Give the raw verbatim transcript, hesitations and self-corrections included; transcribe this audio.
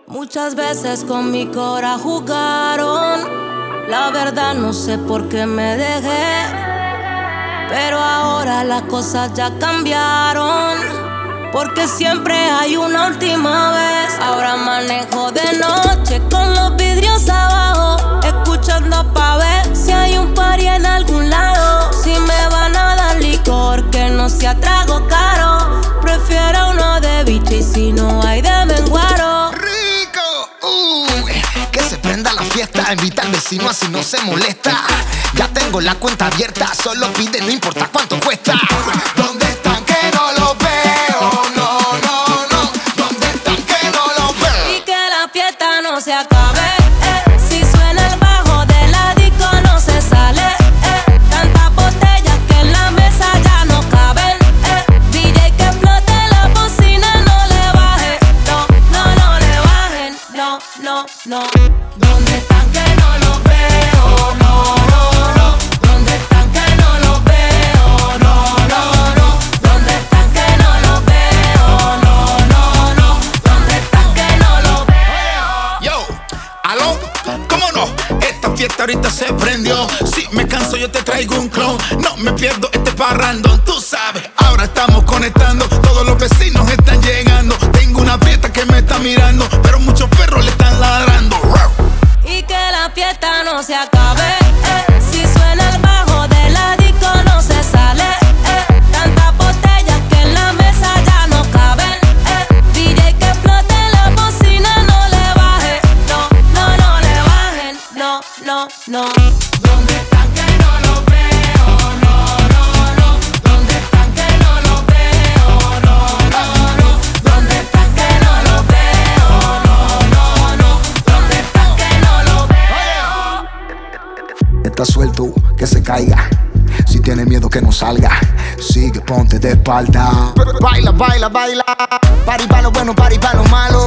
Muchas veces con mi cora jugaron. La verdad no sé por qué me dejé, pero ahora las cosas ya cambiaron, porque siempre hay una última vez. Ahora manejo de noche con los vidrios abajo, escuchando pa' ver si hay un party en algún lado. Si me van a dar licor que no sea trago caro, prefiero uno de bicho y si no hay de menguaro. Que se prenda la fiesta, invita al vecino así no se molesta. Ya tengo la cuenta abierta, solo pide, no importa cuánto cuesta. ¿Dónde están que no los veo? No, no, no. ¿Dónde están que no los veo? Y que la fiesta no se acabe, eh. Si suena el bajo de la disco no se sale, eh. Tantas botellas que en la mesa ya no caben, eh. D J que explote la bocina, no le baje. No, no, no le bajen. No, no, no. ¿Dónde están que no los veo? No, no, no. ¿Dónde están que no los veo? No, no, no. ¿Dónde están que no los veo? No, no, no. ¿Dónde están que no los veo? Yo, aló, ¿cómo no? Esta fiesta ahorita se prendió. Si me canso yo te traigo un clon. No me pierdo este parrandón, tú sabes. Ahora estamos conectando, todos los vecinos están llegando. Tengo una fiesta que me está mirando, pero muchos perros le están ladrando. Y que la fiesta no se acabe, eh. Si suena el bajo de la disco no se sale, eh. Tantas botellas que en la mesa ya no caben, eh. D J que explote la bocina, no le baje. No, no, no le bajen. No, no, no. ¿Dónde están que no los veo? No, no, no. ¿Dónde están que no los veo? No, no, no. ¿Dónde están que no los veo? No, no, no. ¿Dónde están que no los veo? Está suelto, que se caiga. Si tiene miedo que no salga, sigue, ponte de espalda. Baila, baila, baila. Party pa' lo bueno, party pa' lo malo.